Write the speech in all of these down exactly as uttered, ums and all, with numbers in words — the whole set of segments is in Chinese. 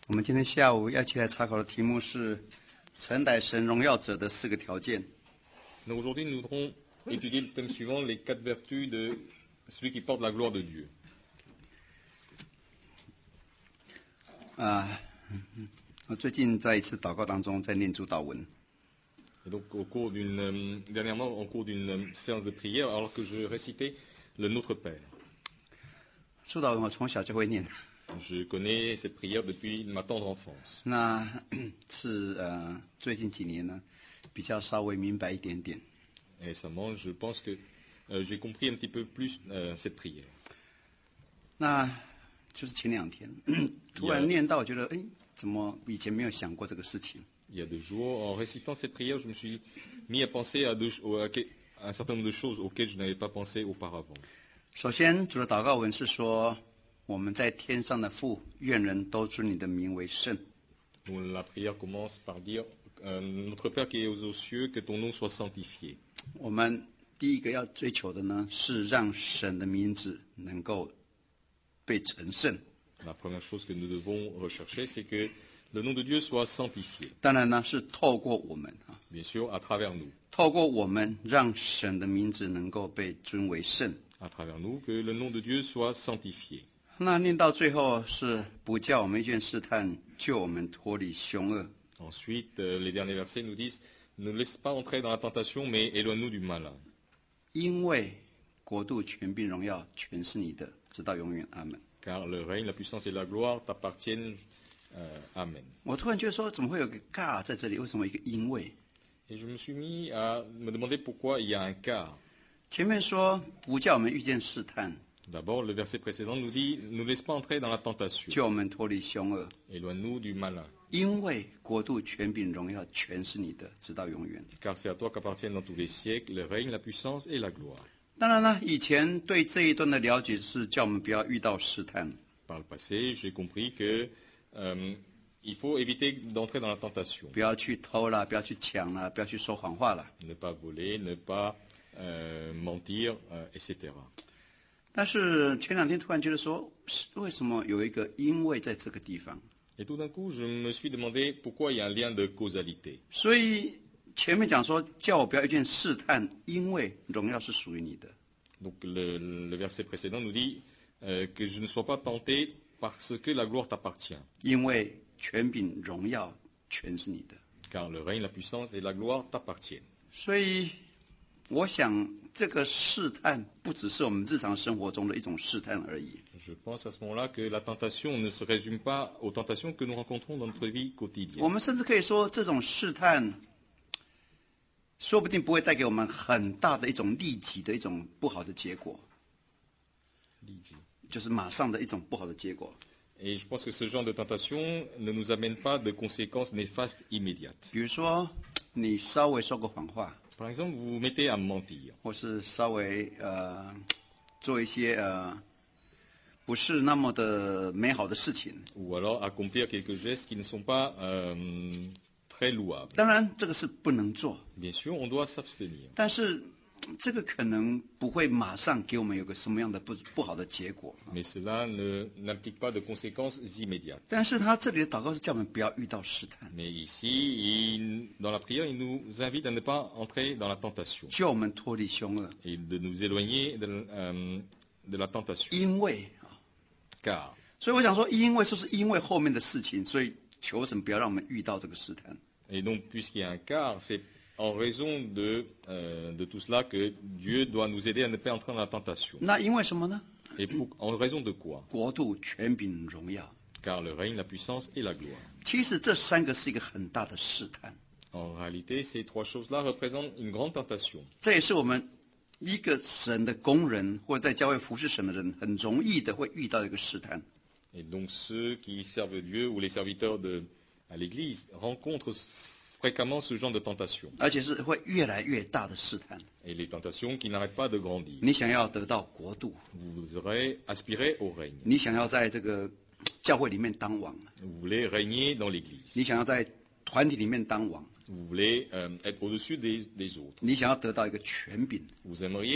我们今天下午要一起来查考的题目是承载神荣耀者的四个条件。 Donc aujourd'hui, nous voudrons étudier le thème suivant, les quatre vertus de celui qui porte la gloire de Dieu. 啊，我最近在一次祷告当中在念主祷文。 Et donc, au cours d'une, euh, dernièrement, au cours d'une euh, séance de prière, alors que je récitais le Notre Père. 主祷文我从小就会念。 Je connais cette prière depuis ma tendre enfance. 那是呃最近几年呢，比较稍微明白一点点。 Et récemment, je pense que euh, j'ai compris un petit peu plus euh, cette prière. 那就是前两天，突然念到，我觉得，哎，怎么以前没有想过这个事情？ Il y a deux jours, en récitant cette prière, je me suis mis à penser à, deux, à un certain nombre de choses auxquelles je n'avais pas pensé auparavant. 首先，主的祷告文是说，我们在天上的父，愿人都尊你的名为圣。 Donc, la prière commence par dire euh, Notre Père qui est aux cieux, que ton nom soit sanctifié. 我们第一个要追求的呢，是让神的名字能够被成圣。 La première chose que nous devons rechercher, c'est que le nom de Dieu soit sanctifié. 当然呢，是透过我们啊， Bien sûr, à travers nous. 透过我们让神的名字能够被尊为圣。 À travers nous, que le nom de Dieu soit sanctifié. 那念到最后是不叫我们遇见试探，救我们脱离凶恶。 Ensuite, euh, les derniers versets nous disent ne laisse pas entrer dans la tentation, mais éloigne-nous du malin. 因为国度、权柄、荣耀全是你的，直到永远。阿门。 Car le règne, la puissance et la gloire t'appartiennent. Euh, amen. 我突然觉得说，怎么会有个 God 在这里？为什么一个因为？ Et je me suis mis à me demander pourquoi il y a un car. 前面说不叫我们遇见试探， D'abord, le verset précédent nous dit ne laisse pas entrer dans la tentation. 救我们脱离凶恶。 Éloigne-nous du malin. 因为国度、权柄、荣耀全是你的，直到永远。 Car c'est à toi qu'appartiennent dans tous les siècles le règne, la puissance et la gloire. 当然了，以前对这一段的了解是叫我们不要遇到试探。 Par le passé, j'ai compris que euh, il faut éviter d'entrer dans la tentation. 不要去偷啦，不要去抢啦，不要去说谎话啦。 Ne pas voler, ne pas euh, mentir, euh, et cetera. 但是前两天突然觉得说，为什么有一个因为在这个地方？ Et tout d'un coup, je me suis demandé pourquoi il y a un lien de causalité. 所以前面讲说，叫我不要遇见试探，因为荣耀是属于你的。 Donc le, le verset précédent nous dit euh, que je ne sois pas tenté parce que la gloire t'appartient. 因为权柄、荣耀全是你的。 Car le règne, la puissance et la gloire t'appartiennent. 所以我想，这个试探不只是我们日常生活中的一种试探而已。 Je pense à ce moment-là que la tentation ne se résume pas aux tentations que nous rencontrons dans notre vie 我 quotidienne. 们甚至可以说，这种试探说不定不会带给我们很大的一种立即的一种不好的结果，就是马上的一种不好的结果。 Et je pense que ce genre de tentation ne nous amène pas de conséquences néfastes immédiates. 比如说，你稍微说个谎话， Par exemple, vous vous mettez à mentir, 或是稍微呃做一些呃不是那么的美好的事情。 ou alors accomplir quelques gestes qui ne sont pas euh, très louables. 当然，这个是不能做， Bien sûr, on doit s'abstenir. 但是这个可能不会马上给我们有个什么样的不不好的结果。 Mais cela ne, n'implique pas de conséquences immédiates. 但是他这里的祷告是叫我们不要遇到试探， Mais ici, il- dans la prière, il nous invite à ne pas entrer dans la tentation 救我们脱离凶恶。 et de nous éloigner de, euh, de la tentation. 因为啊， Car, 所以我想说，因为就是因为后面的事情，所以求神不要让我们遇到这个试探。 et donc puisqu'il y a un car, c'est en raison de, euh, de tout cela que Dieu doit nous aider à ne pas entrer dans la tentation. 那因为什么呢？ Et pour- en raison de quoi? 国度、权柄、荣耀。 Car le règne, la puissance et la gloire. 其实这三个是一个很大的试探， En réalité, ces trois choses-là représentent une grande tentation. 这也是我们一个神的工人或者在教会服侍神的人很容易的会遇到一个试探。 Et donc ceux qui servent Dieu ou les serviteurs de, à l'Église rencontrent fréquemment ce genre de tentation. 而且是会越来越大的试探。 Et les tentations qui n'arrêtent pas de grandir. 你想要得到国度， Vous voudrez aspirer au règne. 你想要在这个教会里面当王， Vous voulez régner dans l'Église. 你想要在团体里面当王， Vous voulez euh, être au-dessus des, des autres. 你想要得到一个权柄， Vous aimeriez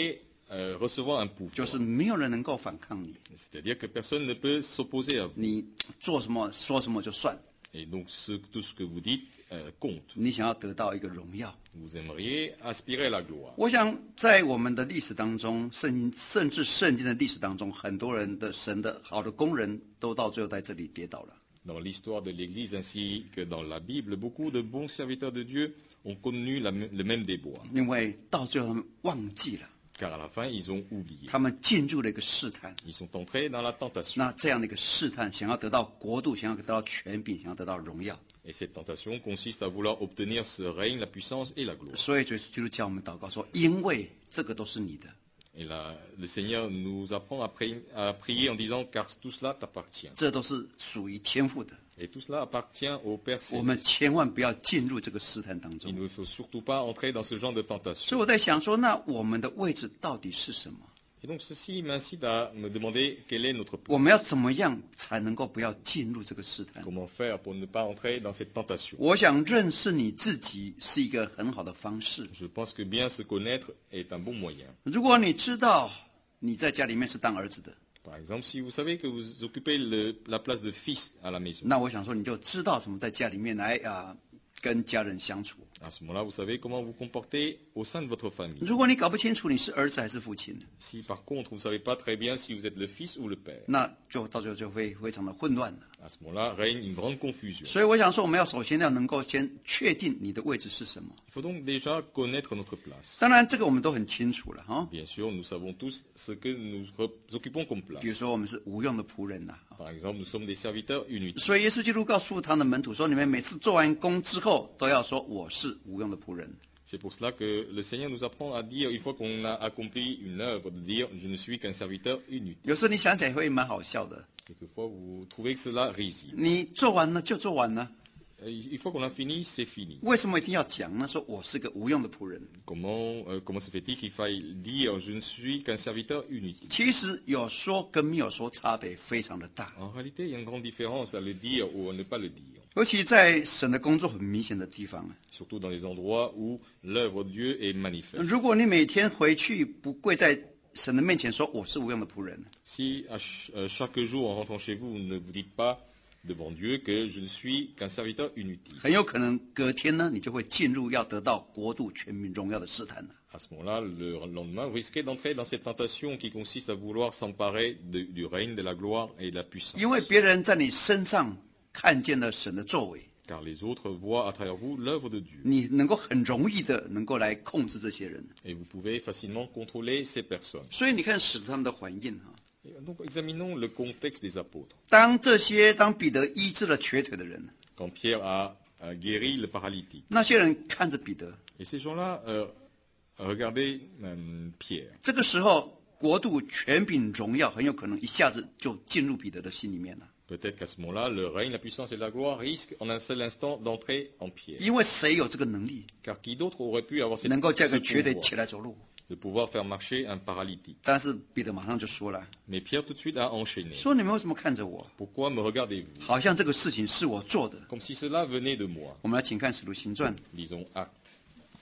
euh, recevoir un pouvoir. 就是没有人能够反抗你， C'est-à-dire que personne ne peut s'opposer à vous. 你做什么说什么就算， Et donc ce, tout ce que vous dites euh, compte. 你想要得到一个荣耀。 Vous aimeriez aspirer à la gloire. 我想在我们的历史当中，圣甚至圣经的历史当中，很多人的神的好的工人都到最后在这里跌倒了。 Dans l'histoire de l'Église ainsi que dans la Bible, beaucoup de bons serviteurs de Dieu ont connu la, le même déboire. 因为到最后他们忘记了， Car à la fin, ils ont oublié. 他们进入了一个试探。 Ils sont entrés dans la tentation. 那这样的一个试探，想要得到国度，想要得到权柄，想要得到荣耀。 Et cette tentation consiste à vouloir obtenir ce règne, la puissance et la gloire. 所以，主耶稣基督教我们祷告说：“因为这个都是你的， Et là, le Seigneur nous apprend à prier, à prier en disant, car tout cela t'appartient. 这都是属于天父的。 Et tout cela appartient au Père 我们 Céleste. 千万不要进入这个试探当 Il 中。 ne faut surtout pas entrer dans ce genre de 所以 tentation. 我在想说，那我们的位置到底是什么？ Et donc ceci m'incite à me demander quelle est notre 我们要 place. 怎么样才能够不要进入这个试探？ Comment faire pour ne pas entrer dans cette tentation? 我想认识你自己是一个很好的方式。 Je pense que bien se connaître est un bon moyen. 如果你知道你在家里面是当儿子的， Par exemple, si vous savez que vous occupez le, la place de fils à la maison, 那我想说你就知道怎么在家里面来啊跟家人相处。 à ce moment-là, vous savez comment vous comporter au sein de votre famille. 如果你搞不清楚你是儿子还是父亲， Si par contre vous ne savez pas très bien si vous êtes le fils ou le père, 那就到最后就会非常的混乱了。 à ce moment-là règne une grande confusion. 所以我想说，我们要首先要能够先确定你的位置是什么。 Il faut donc déjà connaître notre place. 当然，这个我们都很清楚了哈。 Bien sûr, nous savons tous ce que nous re- occupons comme 比如 place. 说，我们是无用的仆人呐。 Par exemple, nous sommes des serviteurs inutiles. 所以耶稣基督告诉他的门徒说：“你们每次做完工之后，都要说我是无用的仆人。 C'est pour cela que le Seigneur nous apprend à dire, une fois qu'on a accompli une œuvre, de dire je ne suis qu'un serviteur inutile. ” 有时候你想起来会蛮好笑的。 Quelquefois, vous trouvez que cela risible. 你做完了就做完了， Euh, Une fois qu'on a fini, c'est fini. 为什么一定要讲呢？说我是个无用的仆人。 Comment, euh, comment se fait-il qu'il faille dire je ne suis qu'un serviteur inutile? 其实有说跟没有说差别非常的大， En réalité, il y a une grande différence à le dire ou à ne pas le dire. 尤其在神的工作很明显的地方。 Surtout dans les endroits où l'œuvre de Dieu est manifeste. 如果你每天回去不跪在神的面前说我是无用的仆人， Si à ch- euh, chaque jour en rentrant chez vous, vous ne vous dites pas devant Dieu que je ne suis qu'un serviteur inutile, 很有可能隔天呢，你就会进入要得到国度全民荣耀的试探了。 à ce moment-là, le lendemain, vous risquez d'entrer dans cette tentation qui consiste à vouloir s'emparer de- du règne, de la gloire et de la puissance. 因为别人在你身上看见了神的作为， Car les autres voient à travers vous l'œuvre de Dieu. 你能够很容易的能够来控制这些人。 Et vous pouvez facilement contrôler ces personnes. 所以你看使徒他们的反应哈， Et donc examinons le contexte des apôtres. 当这些当彼得医治了瘸腿的人， Quand Pierre a, a guéri le paralytique. 那些人看着彼得， Et ces gens-là euh, regardaient euh, Pierre. 这个时候国度权柄荣耀很有可能一下子就进入彼得的心里面了。 Peut-être qu'à ce moment-là, le règne, la puissance et la gloire risquent en un seul instant d'entrer en Pierre. 因为谁有这个能力， Car qui d'autre aurait pu avoir cette, 能够叫 ce 个瘸腿 pouvoir 起来走路？ de pouvoir faire marcher un paralytique? 但是彼得马上就说了， Mais Pierre tout de suite a enchaîné. 说你们为什么看着我， Pourquoi me regardez-vous? 好像这个事情是我做的？ Comme si cela venait de moi. 我们来请看《使徒行传》 Lisons Actes.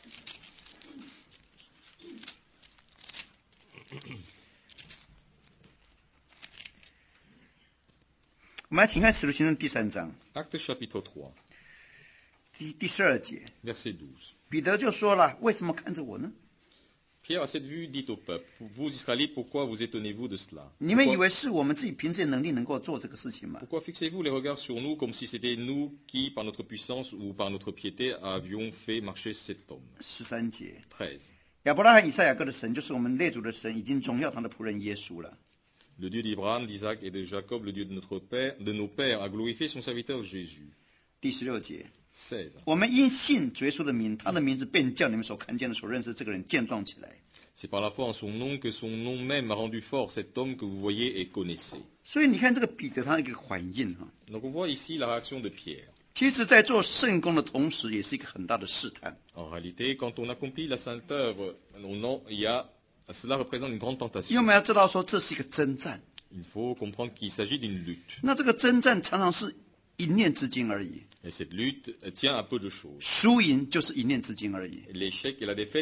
我们来请看《使徒行传》第三章 Actes chapitre trois, 第第十二节， verset douze. 彼得就说了：“为什么看着我呢？ Pierre, à cette vue, dit au peuple, vous Israélites, pourquoi vous étonnez-vous de cela? 你们以 Pourquoi, 为是我们自己凭自己能力能够做这个事情吗？ pourquoi fixez-vous les regards sur nous comme si c'était nous qui, par notre puissance ou par notre piété, avions fait marcher cet homme? 十三节， treize. 亚伯拉罕、以赛亚各的神，就是我们列祖的神，已经荣耀他的仆人耶稣了。 Le Dieu d'Abraham, d'Isaac et de Jacob, le Dieu de, notre père, de nos pères, a glorifié son serviteur Jésus. 第十六节， seize. 我们因信主耶稣的名，他的名字便叫你们所看见的、所认识的这个人健壮起来。 C'est par la foi en son nom que son nom même a rendu fort cet homme que vous voyez et connaissez. 所以你看这个彼得他一个反应哈， Donc on voit ici la réaction de Pierre. 其实在做圣工的同时，也是一个很大的试探。 En réalité, quand on accomplit la sainte œuvre, on en- il y a, cela représente une grande 因为 tentation. 我们要知道说，这是一个征战。 Il faut comprendre qu'il s'agit d'une lutte. 那这个征战常常是一念之间而已， Et cette lutte tient à peu de choses. 输赢就是一念之间而已。 L'échec et la défaite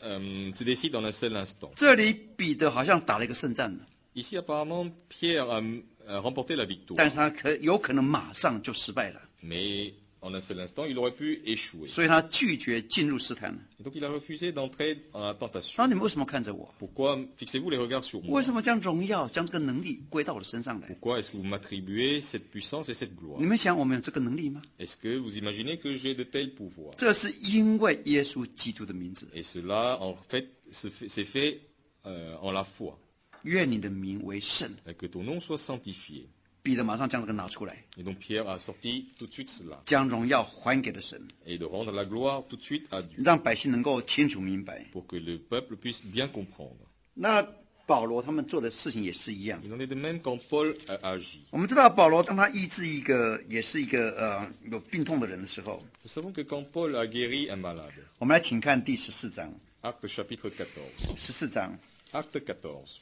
euh, se décide en un seul instant. 这里彼得好像打了一个胜战了， Ici, apparemment, Pierre a, a remporté la victoire. 但是他可有可能马上就失败了， Mais en un seul instant, il aurait pu échouer. 所以他拒绝进入试探了。 Et donc il a refusé d'entrer dans la 那 tentation. 你们为什么看着我？ Pourquoi fixez-vous les regards sur moi? 为什么将荣耀、将这个能力归到我的身上来？ Pourquoi est-ce que vous m'attribuez cette puissance et cette gloire? 你们想我们有这个能力吗？ Est-ce que vous imaginez que j'ai de tels pouvoirs? 这是因为耶稣基督的名字。 Et cela, en fait, se fait- s'est fait euh, en la foi. 愿你的名为圣。 Et que ton nom soit sanctifié. 彼得马上将这个拿出来， Et donc Pierre a sorti tout de suite cela. 将荣耀还给了神， Et de rendre la gloire tout de suite à Dieu. 让百姓能够清楚明白。 Pour que le peuple puisse bien comprendre. 那保罗他们做的事情也是一样。 Il en est de même quand Paul a agi. 我们知道保罗当他医治一个也是一个呃有病痛的人的时候， Nous savons que quand Paul a guéri un malade, 我们来请看第十四章。 Acte chapitre quatorze. 十四章， Acte quatorze.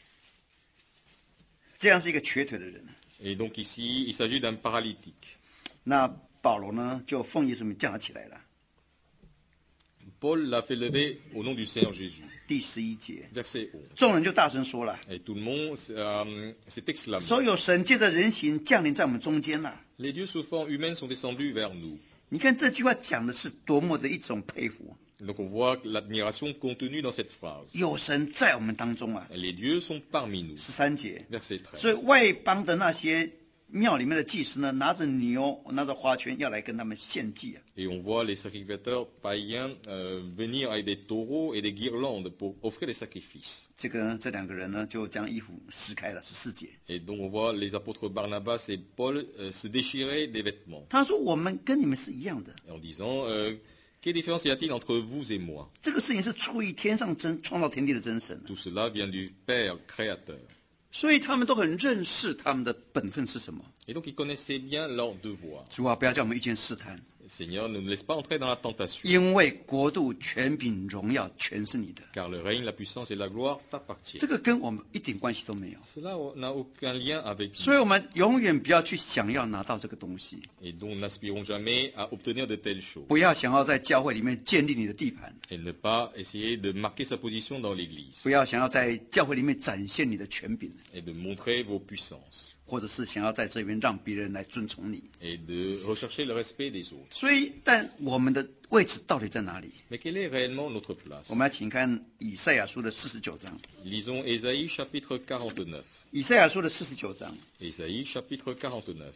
这样是一个瘸腿的人。 Et donc ici, il s'agit d'un paralytique. 那保罗呢，就奉耶稣名叫他起来了。 Paul l'a fait lever au nom du Seigneur Jésus. 第十一节， Verset onze. 众人就大声说了 Et tout le monde euh, s'est exclamé. 说有神借着人形降临在我们中间了。 Les dieux sous forme humaine sont descendus vers nous. 你看这句话讲的是多么的一种佩服， Donc on voit l'admiration contenue dans cette phrase. 有神在我们当中啊。 Les dieux sont parmi nous. 十三节， Verset 所以 treize. 外邦的那些庙里面的祭司呢，拿着牛，拿着花圈，要来跟他们献祭啊。 Et on voit les sacrificateurs païens euh, venir avec des taureaux et des guirlandes pour offrir des sacrifices. 这个呢，这两个人呢，就将衣服撕开了，十四节。 Et donc on voit les apôtres Barnabas et Paul euh, se déchirer des vêtements. 他说：“我们跟你们是一样的， En disant, euh, quelle différence y a-t-il entre vous et moi? 这个事情是出于天上真创造天地的真神。 Tout cela vient du Père créateur. ” 所以他们都很认识他们的本分是什么。 Et donc ils connaissaient bien leur devoir. 主啊，不要叫我们遇见试探， Seigneur, ne nous laisse pas entrer dans la tentation, 因为国度、权柄、荣耀全是你的。 car le règne, la puissance et la gloire t'appartiennent. 这个跟我们一点关系都没有。 Cela n'a aucun lien avec 所以 nous. 我们永远不要去想要拿到这个东西， Et donc n'aspirons jamais à obtenir de telles choses. 不要想要在教会里面建立你的地盘， Et ne pas essayer de marquer sa position dans l'Église 不要想要在教会里面展现你的权柄， et de montrer vos puissances 或者是想要在这边让别人来尊崇你。 et de rechercher le respect des autres. 所以，但我们的位置到底在哪里？ Mais quelle est réellement notre place? 我们来请看以赛亚书的四十九章。 Lisons Ésaïe chapitre quarante-neuf. 以赛亚书的四十九章， Ésaïe chapitre quarante-neuf.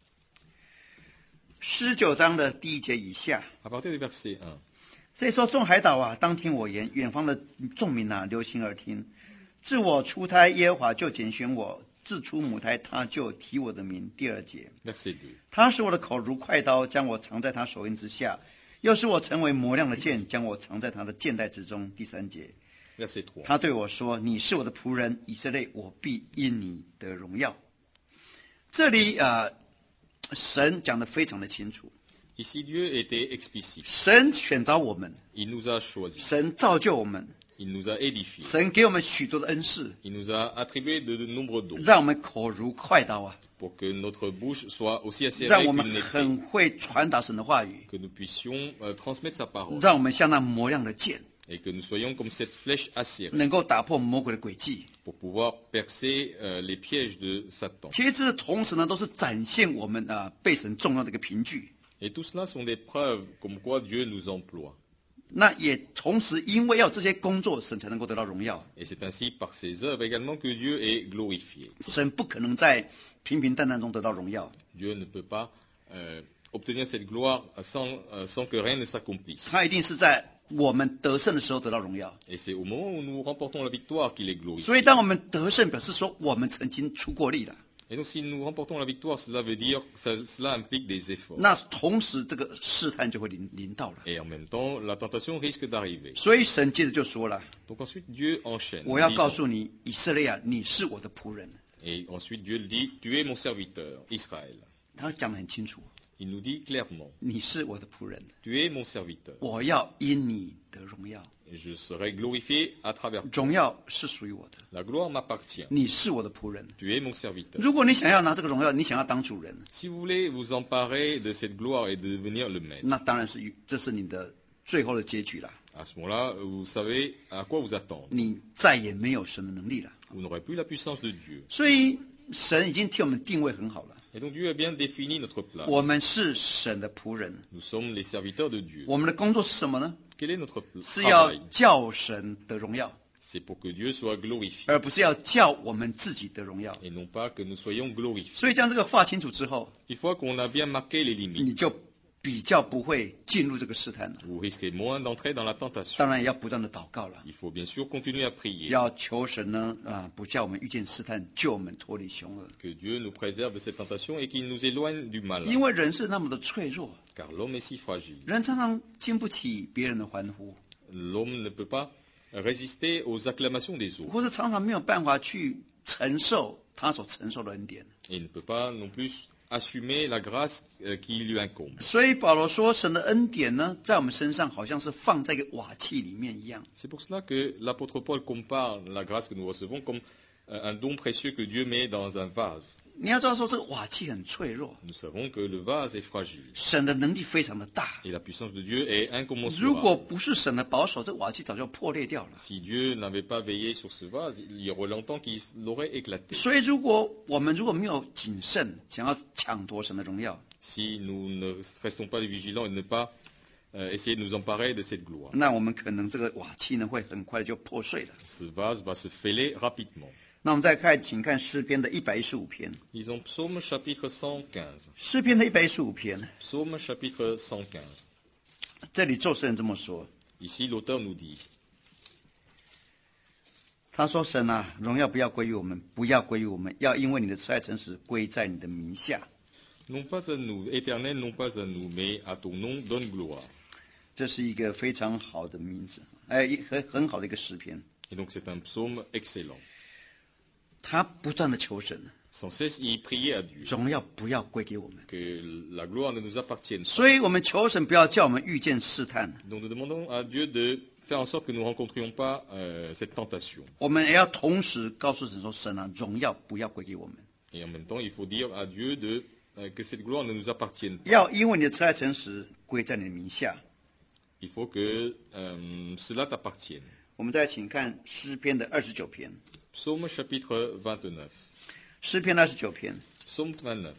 四十九章的第一节以下， À partir du verset un. 这里说：“众海岛啊，当听我言；远方的众民啊，留心耳听。自我出胎，耶和华就拣选我；自出母胎，他就提我的名。”第二节， Verset deux. 他使我的口如快刀，将我藏在他手印之下；又使我成为磨亮的剑，将我藏在他的剑带之中。第三节， Verset trois. 他对我说：“你是我的仆人，以色列，我必因你得荣耀。”这里啊、呃，神讲得非常的清楚， Ici, Dieu était explicite. 神选召我们， Il nous a choisis. 神造就我们， Il nous a édifiés. 神给我们许多的恩赐， Il nous a attribué de, de nombreux dons 让我们口如快刀啊， pour que notre bouche soit aussi 让 acérée 我们 qu'une épée, 很会传达神的话语， que nous puissions euh, transmettre sa parole 让我们像那磨亮的剑， et que nous soyons comme cette flèche acérée 能够打破魔鬼的诡计。 pour pouvoir percer euh, les pièges de Satan. 其实同时呢，都是展现我们啊被神重要的一个凭据。 Et tout cela sont des preuves comme quoi Dieu nous emploie. 那也同时因为要这些工作，神才能够得到荣耀。 Et c'est ainsi par ses œuvres également que Dieu est glorifié. 神不可能在平平淡淡中得到荣耀， Dieu ne peut pas euh, obtenir cette gloire sans, euh, sans que rien ne s'accomplisse. 他一定是在我们得胜的时候得到荣耀。 Et c'est au moment où nous remportons la victoire qu'il est glorifié. 所以，当我们得胜，表示说我们曾经出过力了。 Et donc si nous remportons la victoire, cela veut dire ça, cela implique des efforts. 那同时，这个试探就会临临到了。 Et en même temps, la tentation risque d'arriver. 所以神接着就说了 Donc ensuite, Dieu enchaîne.：“ 我要 disant- 告诉你，以色列啊，你是我的仆人。 Et ensuite, Dieu le dit, tu es mon serviteur, Israël. ” 他讲得很清楚， Il nous dit clairement, 你是我的仆人， tu es mon serviteur. 我要因你得荣耀， Et je serai glorifié à travers toi. 荣耀是属于我的。 La gloire m'appartient. 你是我的仆人。 Tu es mon serviteur. 如果你想要拿这个荣耀，你想要当主人， Si vous voulez vous emparer de cette gloire et devenir le maître, 那当然是与这是你的最后的结局了。 À ce moment-là, vous savez à quoi vous attendre. 你再也没有神的能力了。 Vous n'aurez plus la puissance de Dieu. 所以神已经替我们定位很好了， Et donc Dieu a bien défini notre place. 我们是神的仆人， Nous sommes les serviteurs de Dieu. 我们的工作是什么呢？ Quel est notre 是要 travail? 叫神得荣耀， C'est pour que Dieu soit glorifié 而不是要叫我们自己得荣耀。 et non pas que nous soyons glorifiés. 所以将这个划清楚之后， Une fois qu'on a bien marqué les limites, 你就比较不会进入这个试探了。 vous risquez moins d'entrer dans la tentation. 当然也要不断的祷告了， Il faut bien sûr continuer à prier 要求神呢啊，不叫我们遇见试探，救我们脱离凶恶。 que Dieu nous préserve de cette tentation et qu'il nous éloigne du mal. 因为人是那么的脆弱， Car l'homme est si fragile. 人常常经不起别人的欢呼， L'homme ne peut pas résister aux acclamations des autres 或者常常没有办法去承受他所承受的恩典。 et ne peut pas non plus assumer la grâce euh, qui lui incombe. 所以保罗说，神的恩典呢，在我们身上好像是放在一个瓦器里面一样。 C'est pour cela que l'apôtre Paul compare la grâce que nous recevons comme euh, un don précieux que Dieu met dans un vase. 你要知道说，这个瓦器很脆弱， Nous savons que le vase est fragile 神的能力非常的大。 et la puissance de Dieu est 如果 incommensurable. 不是神的保守，这瓦器早就破裂掉了。 Si Dieu n'avait pas veillé sur ce vase, il y aurait longtemps qu'il l'aurait éclaté. 所以，如果我们如果没有谨慎，想要抢夺神的荣耀， Si nous ne restons pas vigilants et ne pas euh, essayer de nous emparer de cette gloire, 那我们可能这个瓦器呢会很快就破碎了。 ce vase va se fêler rapidement. 那我们再看，请看诗篇的一百一十五篇。 Lisons Psaume chapitre cent quinze. 诗篇的一百一十五篇， Psaume chapitre cent quinze. 这里作诗人这么说， Ici, l'auteur nous dit, 他说：“神啊，荣耀不要归于我们，不要归于我们，要因为你的慈爱诚实归在你的名下。” non pas à nous, éternel, non pas à nous, mais à ton nom donne gloire. 这是一个非常好的名字，哎，一很很好的一个诗篇。 Et donc c'est un psaume excellent. 他不断的求神， Sans cesse y prier à Dieu, 荣耀不要归给我们。 que la gloire ne nous appartienne pas. 所以我们求神不要叫我们遇见试探， Donc nous demandons à Dieu de faire en sorte que nous ne rencontrions pas euh, cette tentation. 我们也要同时告诉神说：“神啊，荣耀不要归给我们， Et en même temps, il faut dire à Dieu de, euh, que cette gloire ne nous appartienne pas. 要因为你的慈爱诚实归在你的名下。” Il faut que euh, cela t'appartienne. 我们再请看诗篇的二十九篇， Psaume chapitre vingt-neuf. 诗篇二十九篇， Psaume vingt-neuf.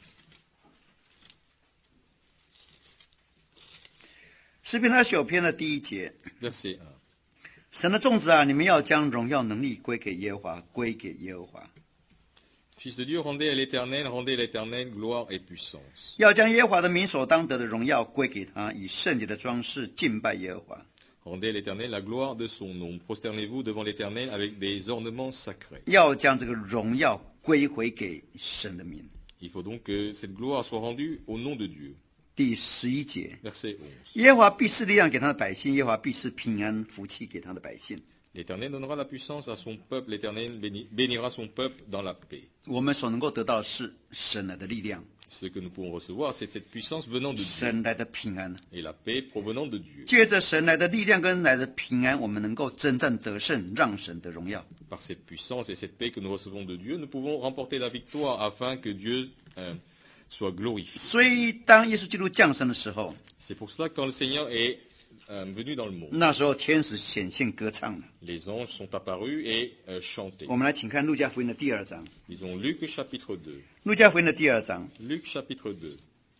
诗篇二十九篇的第一节， Verset un. 神的众子啊，你们要将荣耀能力归给耶和华，归给耶和华。 Fils de Dieu, rendez à l'Éternel, rendez à l'Éternel gloire et puissance. 要将耶和华的名所当得的荣耀归给他，以圣洁的装饰敬拜耶和华。 Rendez à l'Éternel la gloire de son nom. Prosternez-vous devant l'Éternel avec des ornements sacrés. 要将这个荣耀归回给神的名。 Il faut donc que cette gloire soit rendue au nom de Dieu. 第十一节， Verset onze. 耶和华必赐力量给他的百姓，耶和华必赐平安福气给他的百姓。 L'Éternel donnera la puissance à son peuple, l'Éternel béni- bénira son peuple dans la paix. 我们所能够得到的是神来的力量， Ce que nous pouvons recevoir, c'est cette puissance venant de Dieu 神来的平安。 et la paix provenant de Dieu. 借着神来的力量跟来的平安，我们能够征战得胜，让神得荣耀。 Par cette puissance et cette paix que nous recevons de Dieu, nous pouvons remporter la victoire afin que Dieu euh, soit glorifié. 所以，当耶稣基督降生的时候， C'est pour cela que quand le Seigneur est euh, venu dans le monde, 那时候天使显现歌唱了。 les anges sont apparus et euh, chantaient. 我们来请看路加福音的第二章， Lisons Luc chapitre deux. 路加福音的第二章 Luc chapitre deux,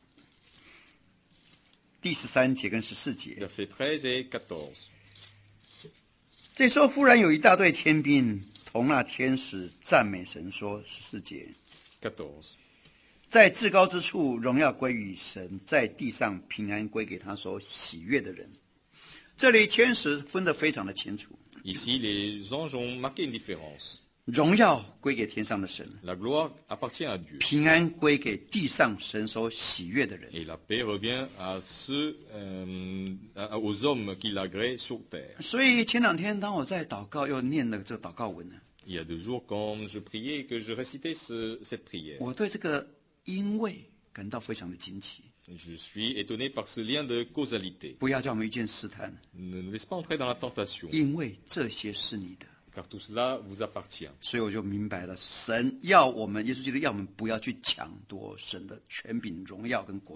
第十三节跟十四节。 versets treize et quatorze. 这时候，忽然有一大队天兵同那天使赞美神说：十四节， quatorze. 在至高之处荣耀归于神，在地上平安归给他所喜悦的人。这里天使分得非常的清楚， Ici, les anges ont marqué une différence. 荣耀归给天上的神， La gloire appartient à Dieu 平安归给地上神所喜悦的人。 et la paix revient à ceux, euh, à- aux hommes qui l'agréent sur terre. 所以前两天当我在祷告，又念了这个祷告文呢， Il y a deux jours, quand je priais et que je récitais ce- cette prière, 我对这个因为感到非常的惊奇。 je suis étonné par ce lien de causalité. 不要叫我们遇见试探， Ne nous laisse pas entrer dans la tentation, 因为这些是你的。 car tout cela vous appartient. 所以我就明白了，神要我们，耶稣基督要我们不要去抢夺神的权柄、荣耀跟国度。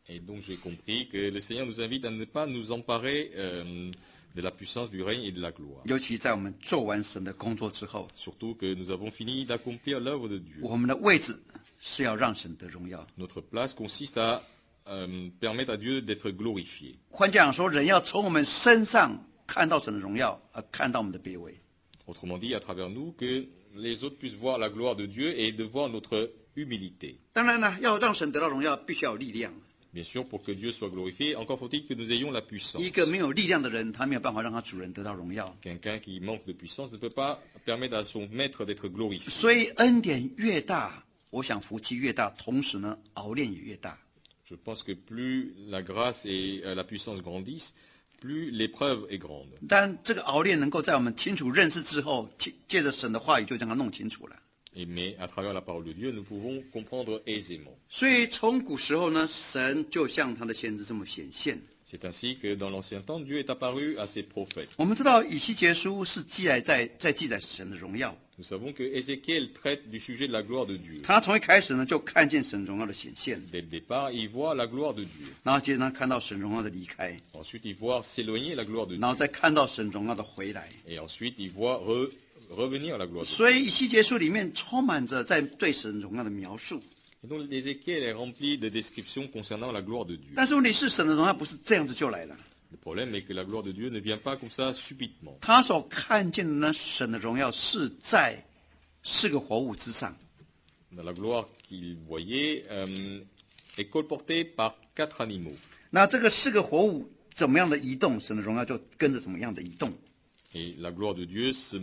Et donc j'ai compris que le Seigneur nous invite à ne pas nous emparer euh, de la puissance du règne et de la gloire. 尤其在我们做完神的工作之后， Surtout que nous avons fini d'accomplir l'œuvre de Dieu. 我们的位置是要让神得荣耀。 Notre place consiste à euh, permettre à Dieu d'être glorifié. 换句话说，人要从我们身上看到神的荣耀，而看到我们的卑微。 Autrement dit, à travers nous, que les autres puissent voir la gloire de Dieu et de voir notre humilité. 当然呢，要让神得到荣耀，必须要有力量。 Bien sûr, pour que Dieu soit glorifié, encore faut-il que nous ayons la puissance. 一个没有力量的人，他没有办法让他主人得到荣耀。 Quelqu'un qui manque de puissance ne peut pas permettre à son maître d'être glorifié. 所以恩典越大，我想福气越大，同时呢，熬炼也越大。 Je pense que plus la grâce et euh, la puissance grandissent, plus l'épreuve est grande. 但这个熬炼能够在我们清楚认识之后，借借着神的话语就将它弄清楚了。 Et, mais à travers la parole de Dieu, nous pouvons comprendre aisément. 所以从古时候呢，神就像他的先知这么显现。 C'est ainsi que dans l'ancien temps, Dieu est apparu à ses prophètes. 我们知道以西结书是记载在在记载神的荣耀， Nous savons que Ézéchiel traite du sujet de la gloire de Dieu. 他从一开始呢就看见神荣耀的显现， Dès le départ, il voit la gloire de Dieu. 然后接着他看到神荣耀的离开， Ensuite, il voit s'éloigner la gloire de 然后 Dieu. 再看到神荣耀的回来。 Et ensuite, il voit re- revenir la gloire de Dieu. 所以以西结书里面充满着在对神荣耀的描述。 Et donc, Ézéchiel est rempli de descriptions concernant la gloire de Dieu. 但是问题是，神的荣耀不是这样子就来了， Le problème est que la gloire de Dieu ne vient pas comme ça subitement. 他所看见的呢，神的荣耀是在四个活物之上。 La gloire qu'il voyait euh, est colportée par quatre animaux. 那这个四个活物怎么样的移动，神的荣耀就跟着怎么样的移动。 Et la gloire de Dieu se,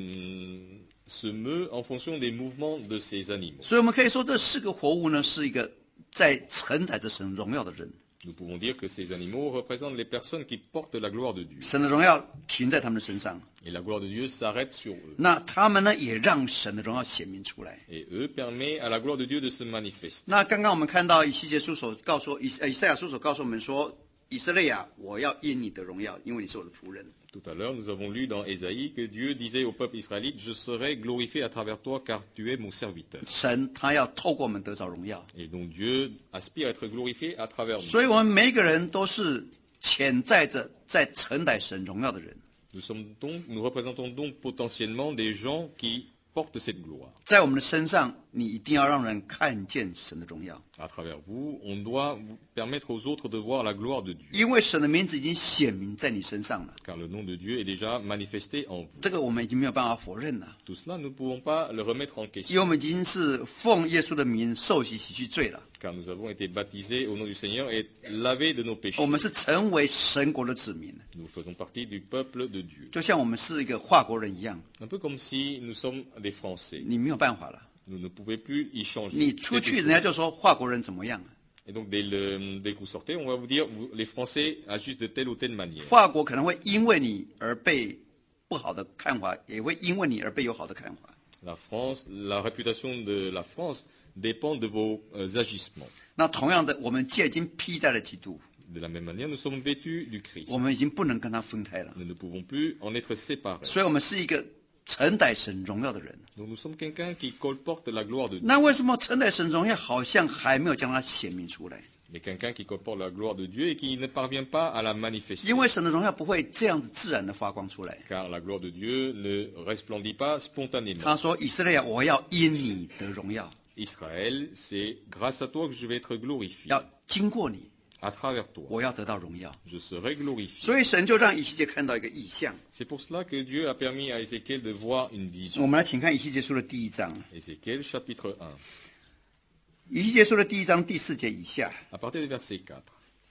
se meut en fonction des mouvements de ces animaux. 所以我们可以说，这四个活物呢，是一个在承载着神荣耀的人。 Nous pouvons dire que ces animaux représentent les personnes qui portent la gloire de Dieu. 神的荣耀停在他们的身上， Et la gloire de Dieu s'arrête sur eux. 那他们呢，也让神的荣耀显明出来。 Et eux permettent à la gloire de Dieu de se manifester. 那刚刚我们看到以西结书所告诉以呃以赛亚书所告诉我们说，以色列啊，我要因你的荣耀，因为你是我的仆人。 Tout à l'heure, nous avons lu dans Ésaïe que Dieu disait au peuple israélite, je serai glorifié à travers toi car tu es mon serviteur. 神他要透过我们得着荣耀， Et donc Dieu aspire à être glorifié à travers nous. 所以我们每一个人都是潜在着在承载神荣耀的人。 Nous sommes donc, nous représentons donc potentiellement des gens qui portent cette gloire. 在我们的身上，你一定要让人看见神的荣耀， À travers vous, on doit vous permettre aux autres de voir la gloire de Dieu. 因为神的名字已经显明在你身上了， Car le nom de Dieu est déjà manifesté en vous. 这个我们已经没有办法否认了， Tout cela, nous ne pouvons pas le remettre en 因为 question. 我们已经是奉耶稣的名受洗洗去罪了， Car nous avons été baptisés au nom du Seigneur et lavés de nos péchés. 我们是成为神国的子民， Nous faisons partie du peuple de Dieu. 就像我们是一个华国人一样， Un peu comme si nous sommes des Français. 你没有办法了， Nous ne pouvons plus y changer. 你出 quelque 去 chose. 人家就说华国人怎么样， Et donc, dès, le, dès que vous sortez, on va vous dire, vous, les Français agissent de telle ou telle manière. 华国可能会因为你而被不好的看法，也会因为你而被有好的看法。 La France, la réputation de la France dépend de vos euh, agissements. 那同样的，我们既已经披戴了基督， De la même manière, nous sommes vêtus du Christ. 我们已经不能跟他分开了， Nous ne pouvons plus en être séparés. 所以我们是一个承载神荣耀的人。 Donc, nous sommes quelqu'un qui colporte la gloire de Dieu. 那为什么承载神荣耀好像还没有将它显明出来？ Mais quelqu'un qui colporte la gloire de Dieu et qui ne parvient pas à la manifester. 因为神的荣耀不会这样子自然的发光出来。 Car la gloire de Dieu ne resplendit pas spontanément. 他说：“以色列，我要因你得荣耀， Israël, c'est grâce à toi que je vais être glorifié. 要经过你， À travers toi, 我要得到荣耀。 je serai glorifié. ” 所以神就让以西结看到一个异象。 C'est pour cela que Dieu a permis à Ézéchiel de voir une 我 vision. 们来请看以西结书的第一章， Ézéchiel chapitre un, 以西结书的第一章第四节以下。 à partir du verset quatre.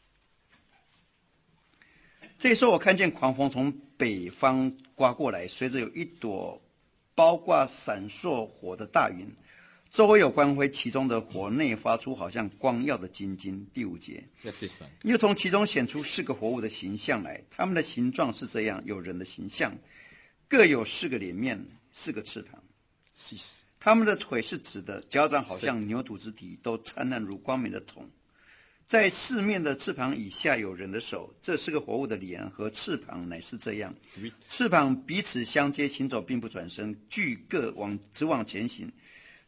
这时候我看见狂风从北方刮过来，随着有一朵包挂闪烁火的大云，周围有光辉，其中的火内发出好像光耀的金金。第五节， Verset cinq. 又从其中显出四个活物的形象来，他们的形状是这样，有人的形象，各有四个脸面，四个翅膀。 six. 他们的腿是直的，脚掌好像牛犊之蹄，都灿烂如光明的铜。在四面的翅膀以下有人的手，这四个活物的脸和翅膀乃是这样。 huit. 翅膀彼此相接，行走并不转身，俱各往直往前行。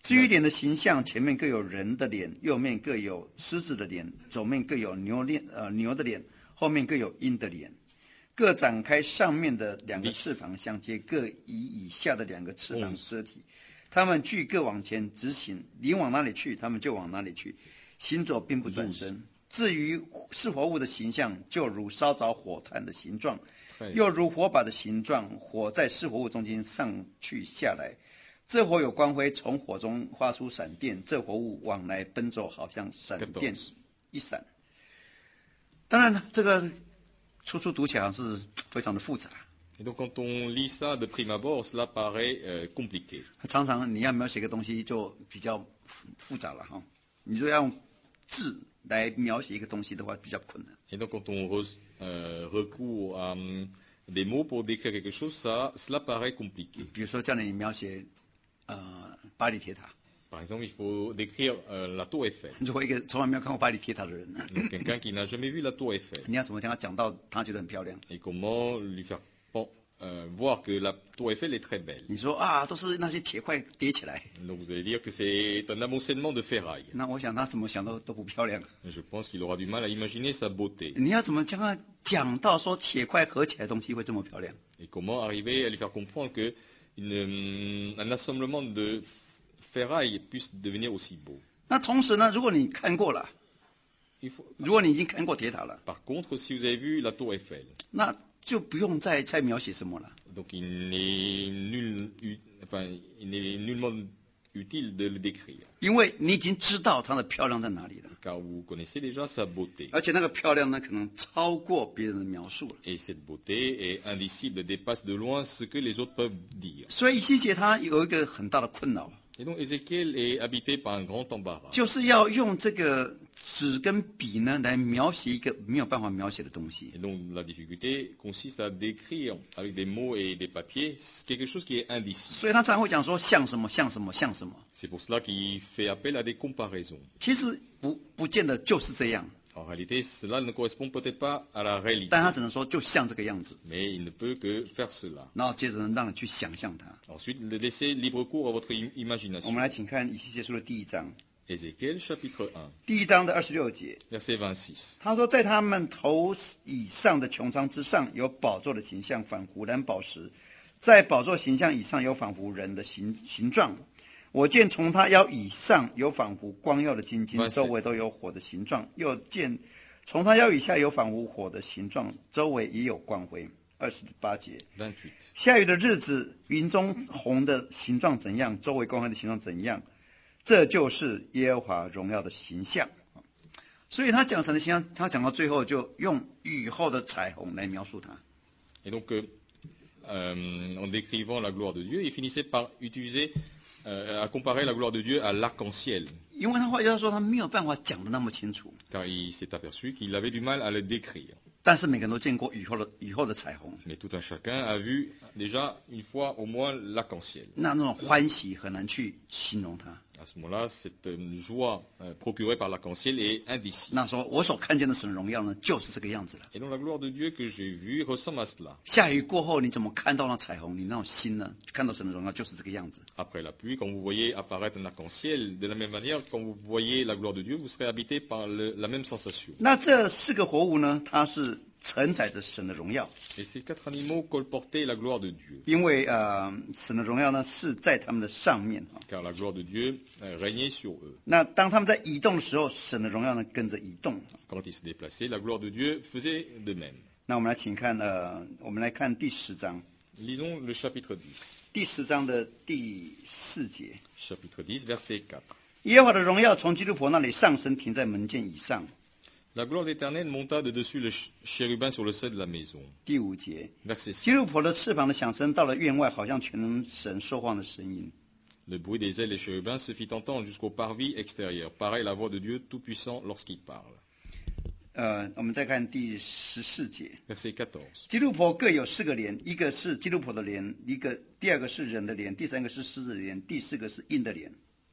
至于脸的形象，前面各有人的脸，右面各有狮子的脸，左面各有牛脸呃牛的脸，后面各有鹰的脸，各展开上面的两个翅膀相接，各以以下的两个翅膀遮体。他们俱各往前直行，你往哪里去，他们就往哪里去，行走并不转身。至于是活物的形象，就如烧着火炭的形状，又如火把的形状，火在是活物中间上去下来。这火有光辉，从火中发出闪电，这活物往来奔走，好像闪电一闪。当然了，这个初初读起来是非常的复杂。 Et donc quand on lit ça de prime abord, cela paraît euh, compliqué. 常常你要描写一个东西就比较复杂了哈。你说要用字来描写一个东西的话，比较困难。 Et donc quand on re, euh, recourt à um, des mots pour décrire quelque chose, ça, cela paraît compliqué. 比如说叫你描写呃巴黎铁塔。 Par exemple, il faut décrire euh, la tour Eiffel. 如果一个从来没有看过巴黎铁塔的人， quelqu'un qui n'a jamais vu la tour Eiffel. 你要怎么讲他讲到他觉得很漂亮？ Et comment lui faire euh, voir que la tour Eiffel est très belle. 你说啊，都是那些铁块叠起来。 Donc vous allez dire que c'est un amoncellement de ferraille. 那我想他怎么想都都不漂亮。 Je pense qu'il aura du mal à imaginer sa beauté. 你要怎么将他讲到说铁块合起来的东西会这么漂亮？ Et comment arriver à lui faire comprendre que une, un assemblement de ferraille puisse devenir aussi beau. 那同时呢，如果你看过了， Il faut, 如果你已经看过铁塔了， par contre, si vous avez vu la tour Eiffel, 那就不用再再描写什么了。 donc il n'est nul, enfin, il n'est nullement utile de le décrire. 因为你已经知道它的漂亮在哪里了。 Car vous connaissez déjà sa beauté. 而且那个漂亮呢，可能超过别人的描述了。 Et cette beauté est indicible, dépasse de loin ce que les autres peuvent dire. 所以以西结他有一个很大的困扰。 Et donc Ézéchiel est habité par un grand embarras. 就是要用这个纸跟笔呢来描写一个没有办法描写的东西。 Et donc la difficulté consiste à décrire avec des mots et des papiers quelque chose qui est indicible. 所以他常会讲说像什么像什么像什么。 C'est pour cela qu'il fait appel à des comparaisons. 其实不不见得就是这样。 En réalité, cela ne correspond peut-être pas à la réalité. 但他只能说就像这个样子。 Mais il ne peut que faire cela. 然后接着让你去想象它。 Ensuite, laissez libre cours à votre imagination. 我们来请看以西结书的第一章。 Ézéchiel chapitre un, 第一章的二十六节， verset vingt-six. 他说，在他们头以上的穹苍之上有宝座的形象，仿佛蓝宝石；在宝座形象以上有仿佛人的形形状。我见从他腰以上有仿佛光耀的金金，周围都有火的形状；又见从他腰以下有仿佛火的形状，周围也有光辉。二十八节， vingt-huit. 下雨的日子，云中红的形状怎样，周围光辉的形状怎样，这就是耶和华荣耀的形象。所以他讲神的形象，他讲到最后就用雨后的彩虹来描述它。 Et donc, euh, euh, en décrivant la gloire de Dieu, il finissait par utiliser, euh, à comparer la gloire de Dieu à l'arc-en-ciel. 因为他话要说他没有办法讲得那么清楚， Car il s'est aperçu qu'il avait du mal à le décrire. 但是每个人都见过雨后的雨后的彩虹， Mais tout un chacun a vu déjà une fois au moins l'arc-en-ciel. 那那种欢喜很难去形容它。 À ce moment-là, cette euh, joie euh, procurée par l'arc-en-ciel est indicible. 那说我所看见的神的荣耀呢，就是这个样子了。 Et donc la gloire de Dieu que j'ai vue ressemble à cela. 下雨过后，你怎么看到那彩虹？你那种心呢，看到神的荣耀就是这个样子。 Après la pluie, quand vous voyez apparaître un arc-en-ciel, de la même manière, quand vous voyez la gloire de Dieu, vous serez habité par le, la même sensation. 那这四个活物呢，它是承载着神的荣耀， Et ces quatre animaux colportaient la gloire de Dieu. 因为呃，神的荣耀呢是在他们的上面啊。 Car la gloire de Dieu euh, régnait sur eux. 那当他们在移动的时候，神的荣耀呢跟着移动。 Quand ils se déplaçaient, la gloire de Dieu faisait de même. 那我们来请看呃，我们来看第十章， Lisons le chapitre dix. 第十章的第四节， Chapitre dix, verset quatre. 耶和华的荣耀从基督伯那里上升，停在门键以上。 La gloire de l'Éternel monta de dessus le chérubin sur le seuil de la maison. 第五节， Verset 基 six. 督伯的翅膀的响声到了院外，好像全能神说话的声音。 Le bruit des ailes des chérubins se fit entendre jusqu'au parvis extérieur. Pareil la voix de Dieu Tout-Puissant lorsqu'il parle. 呃，我们再看第十四节， Verset quatorze. 基督伯各有四个脸，一个是基督伯的脸，一个第二个是人的脸，第三个是狮子的脸，第四个是鹰的脸。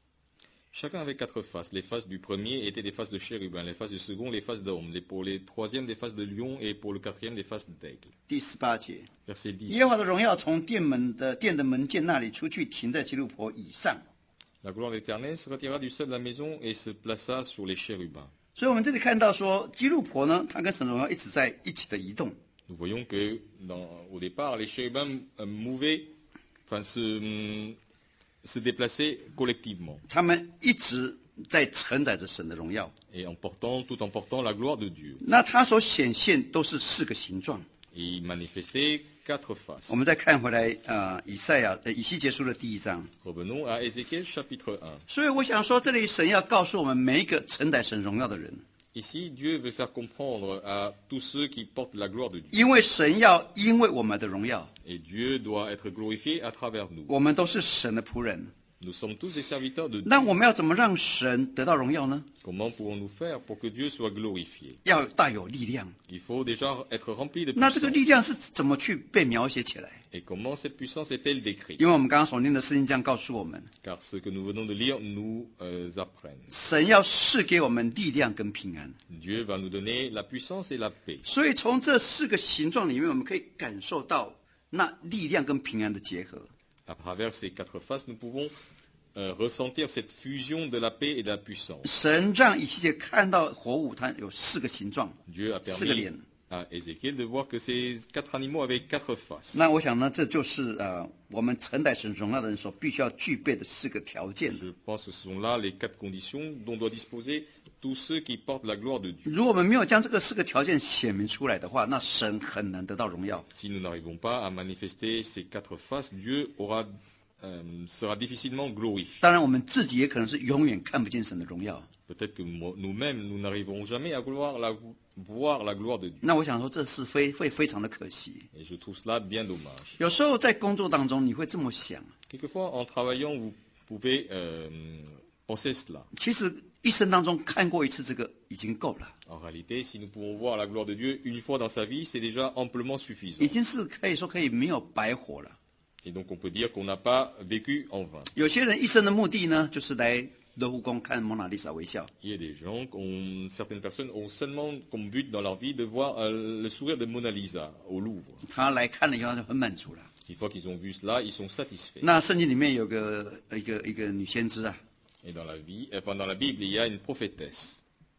Chacun avait quatre faces. Les faces du premier étaient des faces de chérubin, les faces du second, les faces d'homme, les- pour les troisième, des faces de lion, et pour le quatrième, des faces d'aigle. 第十八节， Verset dix. 耶和华的荣耀从殿门的殿的门键那里出去，停在基督伯以上。 La gloire de l'Éternel se retira du seuil de la maison et se plaça sur les chérubins. 所以我们这里看到说，基路伯呢，他跟神的荣耀一直在一起的移动。 Nous voyons que dans, au départ, les chérubins euh, mouvaient, enfin se, se déplaçaient collectivement. 他们一直在承载着神的荣耀。 Et en portant, tout en portant la gloire de Dieu. 那他所显现都是四个形状。 Et ils manifestaient quatre faces. 我们再看回来，呃，以赛亚、呃、以西结书的第一章。 Revenons à Ézéchiel chapitre un. 所以我想说，这里神要告诉我们每一个承载神荣耀的人， Ici, Dieu veut faire comprendre à tous ceux qui portent la gloire de Dieu. 因为神要因为我们的荣耀， Et Dieu doit être glorifié à travers nous. 我们都是神的仆人。 Nous sommes tous des serviteurs de 那 Dieu. 我们要怎么让神得到荣耀呢？ Comment pouvons-nous faire pour que Dieu soit glorifié? 要大有力量。 Il faut déjà être rempli de 那这个 puissance. 力量是怎么去被描写起来？ Et comment cette puissance est-elle décrite? 因为我们刚刚所念的圣经这样告诉我们， Car ce que nous venons de lire nous euh, apprennent. 神要赐给我们力量跟平安。 Dieu va nous donner la puissance et la paix. 所以从这四个形状里面，我们可以感受到那力量跟平安的结合。 À travers ces quatre faces, nous pouvons euh, ressentir cette fusion de la paix et de la puissance. 神让以西结看到活物，它有四个形状， Dieu a 四个 permis 脸。 à Ézéchiel de voir que ces quatre animaux avaient quatre faces. 那我想呢，这就是呃我们承载神荣耀的人所必须要具备的四个条件。 Je pense que ce sont là les quatre conditions dont doivent disposer tous ceux qui portent la gloire de Dieu. 如果我们没有将这个四个条件显明出来的话，那神很难得到荣耀。 Si nous n'arrivons pas à manifester ces quatre faces, Dieu aura, euh, sera difficilement glorifié. 当然，我们自己也可能是永远看不见神的荣耀。 Peut-être que moi- nous-mêmes, nous n'arriverons jamais à voir la, voir la gloire de Dieu. 那我想说，这是非会非常的可惜。 Et je trouve cela bien dommage. 有时候在工作当中，你会这么想， Quelquefois, en travaillant, vous pouvez euh, penser cela. 其实一生当中看过一次这个已经够了， En réalité, si nous pouvons voir la gloire de Dieu une fois dans sa vie, c'est déjà amplement suffisant. 已经是可以说可以没有白活了。 Et donc on peut dire qu'on n'a pas vécu en vain. 有些人一生的目的呢，就是来罗浮宫看蒙娜丽莎微笑。 Il y a des gens, qui ont- certaines personnes ont seulement comme but dans leur vie de voir euh, le sourire de Mona Lisa au Louvre. 他来看了以后就很满足了。 Une fois qu'ils ont vu cela, ils sont satisfaits. 那圣经里面有个一个一个女先知啊， Et dans la vie, enfin dans la Bible, il y a une prophétesse.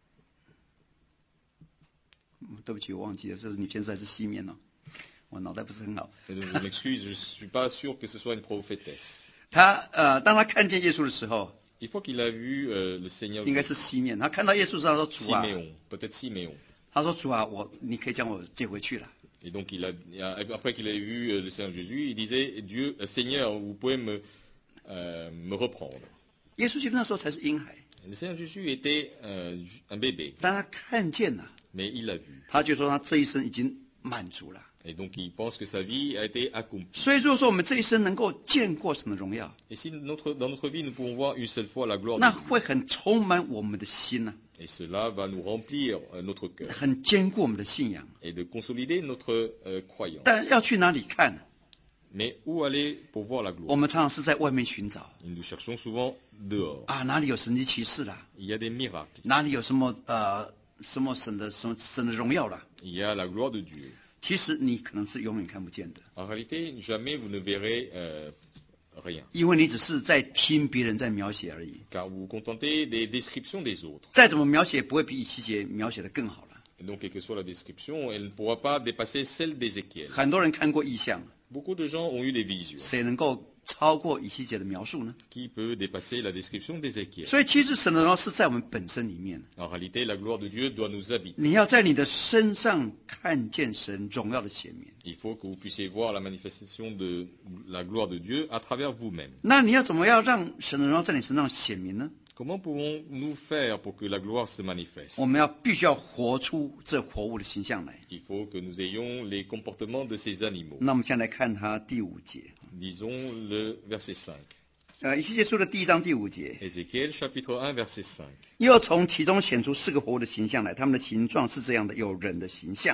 嗯对不起，我忘记了，这是女先知还是西面呢、我脑袋不是很好。 Et donc, je m'excuse, je ne suis pas sûr que ce soit une prophétesse. 他呃，当他看见耶稣的时候， Une fois qu'il a vu euh, le Seigneur 应该是西面。他看到耶稣的时候，他说：“主啊， Siméon, peut-être Siméon. 他说主啊，我你可以将我接回去了。” Et donc, il a, il a- après qu'il ait vu euh, le Seigneur Jésus, il disait, Dieu, euh, Seigneur, vous pouvez me, euh, me reprendre. 耶稣其实那时候才是婴孩， Le Seigneur Jésus était euh, un bébé, 但他看见了， mais il l'a vu. 他就说他这一生已经满足了。 Et donc, il pense que sa vie a été accomplie. 所以如果说我们这一生能够见过神的荣耀， Et si notre, dans notre vie, nous pouvons voir une seule fois la gloire de 那 Dieu, 会很充满我们的心呐、 et cela va nous remplir euh, notre cœur 很坚固我们的信仰。 et de consolider notre euh, croyance. 但要去哪里看？ Mais où aller pour voir la 我 gloire? 们常常是在外面寻找 Et nous cherchons souvent dehors. 啊，哪里有神迹奇事啦？ Il y a des miracles, 哪里有什么呃什么神的什么神的荣耀啦？ il y a la gloire de Dieu. 其实你可能是永远看不见的， En réalité, jamais vous ne verrez euh, rien, 因为你只是在听别人在描写而已。 car vous vous contentez des descriptions des autres. 再怎么描写，不会比以西结描写的更好了。 Et donc, quelle que soit la description, elle ne pourra pas dépasser celle d'Ézéchiel. 很多人看过异象， Beaucoup de gens ont eu des visions. 谁能够超过以西结的描述呢？ Qui peut dépasser la description d'Ézéchiel? 所以其实神的荣耀是在我们本身里面， En réalité, la gloire de Dieu doit nous habiter. 你要在你的身上看见神荣耀的显明。 Il faut que vous puissiez voir la manifestation de la gloire de Dieu à travers vous-même. 那你要怎么样让神的荣耀在你身上显明呢？ Comment pouvons-nous faire pour que la gloire se manifeste? 我们要必须要活出这活物的形象来。 Il faut que nous ayons les comportements de ces animaux. 那我们现在来看他第五节， Disons le verset cinq. 呃，以西结书的第一章第五节， Ézéchiel chapitre un verset cinq. 又从其中显出四个活物的形象来，他们的形状是这样的，有人的形象。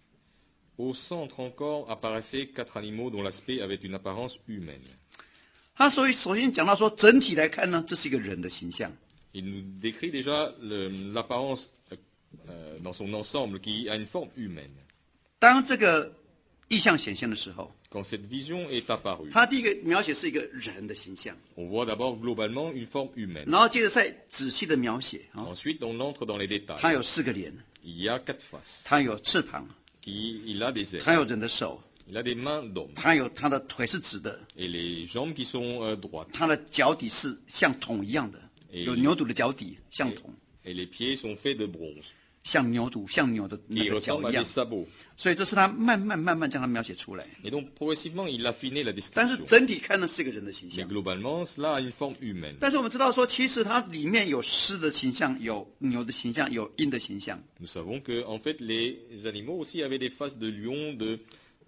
Au centre encore apparaissaient quatre animaux dont l'aspect avait une apparence humaine. 他所以首先讲到说，整体来看呢，这是一个人的形象。 Il nous décrit déjà le- l'apparence euh, dans son ensemble qui a une forme humaine. 当这个意象显现的时候， quand cette vision est apparue, 他第一个描写是一个人的形象， on voit d'abord globalement une forme humaine. 然后接着再仔细的描写啊， Ensuite, on entre dans les 他 détails. 有四个脸， Il y a quatre faces. 他有翅膀， Qui, il a des 他 ailes. 有人的手， Il a des mains d'homme. 他有他的腿是直的， Et les jambes qui sont euh, droites. 他的脚底是像桶一样的， Et, 有牛犊的脚底像 et, 桶， et les pieds sont faits de bronze. 像牛犊像牛的那 Qui 个脚 ressemblent 一 à 样 des，sabots. 所以这是他慢慢慢慢将它描写出来。 Et donc, progressivement, il a affiné la 但是 description. 整体看呢是一个人的形 Mais 象。 globalement, cela a une forme humaine. 但是我们知道说，其实它里面有狮的形象，有牛的形象，有鹰的形象。 Nous savons que, en fait, les animaux aussi avaient des faces de lion, de,